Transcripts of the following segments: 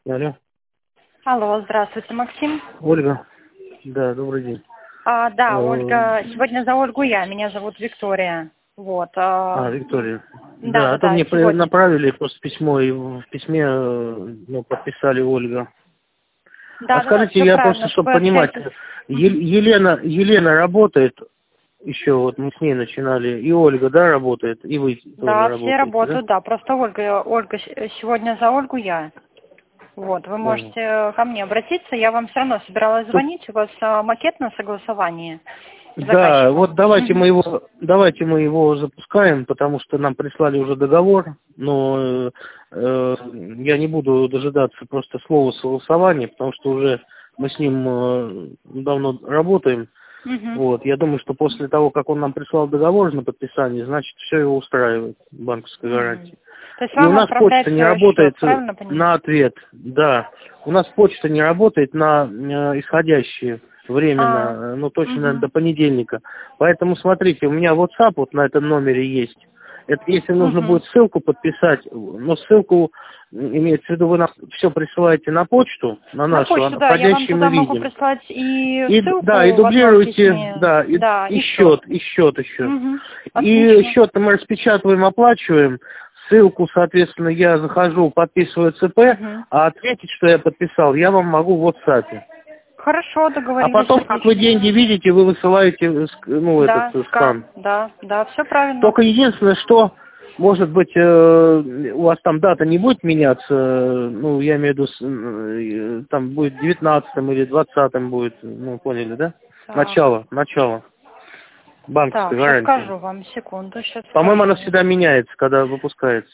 Алло. Алло, здравствуйте, Максим. Ольга. Да, добрый день. Да, Ольга, сегодня за Ольгу я, меня зовут Виктория. Вот. Виктория. Да, Да, да, а то да, мне сегодня. направили просто письмо, и в письме подписали Ольга. А Да, да, да, скажите, все я просто, правильно, что чтобы вы понимать, общаетесь. Мгм. Елена работает, еще вот мы с ней начинали, и Ольга, да, работает, и вы тоже Да, все работаете, да? работают, да, просто Ольга, сегодня за Ольгу я. Вот, вы Понял. можете ко мне обратиться, я вам все равно собиралась Тут, звонить, у вас макет на согласование с да, вот заказчиком. Мгм. давайте мы его запускаем, потому что нам прислали уже договор, но я не буду дожидаться просто слова согласования, потому что уже мы с ним давно работаем. Мгм. Вот, я думаю, что после того, как он нам прислал договор на подписание, значит, все его устраивает, банковская Мгм. гарантия. То есть И у вам нас почта отправлять не работает счет, правильно понимаю? на ответ, да. У нас почта не работает на исходящие временно, ну, точно, наверное, Мгм. до понедельника. Поэтому, смотрите, у меня WhatsApp вот на этом номере есть. Это если нужно Мгм. будет ссылку подписать, но ссылку, имеется в виду, вы нам все присылаете на почту, на На нашу, а почту, да, я вам входящий мы туда могу видим. прислать и И, да, и ссылку в одном дублируйте, письме, да, да, и и счет. счет, и счет еще. Угу. И Отлично. счет мы распечатываем, оплачиваем. Ссылку, соответственно, я захожу, подписываю ЦП, Угу. а ответить, что я подписал, я вам могу в WhatsApp. Хорошо, А договорились, потом, как вы отлично. деньги видите, вы высылаете, этот Да, скан. скан, да, да, все правильно. Только единственное, что, может быть, у вас там дата не будет меняться, ну, я имею в виду, там будет 19 или 20 будет, ну, поняли, да? Так, Начало банковской так, сейчас гарантии. скажу вам, секунду, сейчас По-моему, она скажу. всегда меняется, когда выпускается.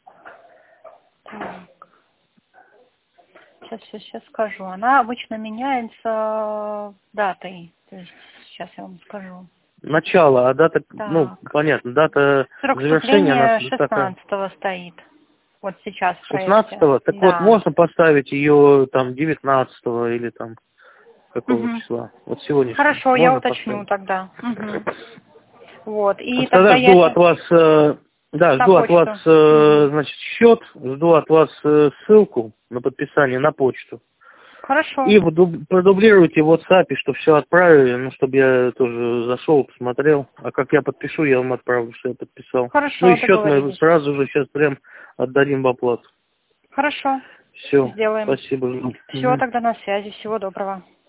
Так, сейчас скажу. Она обычно меняется датой, то есть сейчас я вам скажу. Начало, а дата, ну, Так, понятно, дата срок завершения, она вступления такая. 16-го стоит. Вот сейчас в проекте. 16-го? Так вот, Да. можно поставить ее там 19-го или там какого Угу. числа? Вот сегодняшнего. Хорошо, я Можно уточню поставить? тогда. Угу. Вот. И тогда Тогда я жду от вас, на жду от вас, почту. Угу. значит, счет, жду от вас ссылку на подписание на почту. Хорошо. И продублируйте в WhatsApp, что все отправили, ну, чтобы я тоже зашел, посмотрел. А как я подпишу, я вам отправлю, что я подписал. Ну и Хорошо, счет мы договорились. сразу же сейчас прям отдадим в оплату. Хорошо. Все, Сделаем. спасибо. Все, Мгм. тогда на связи. Всего доброго.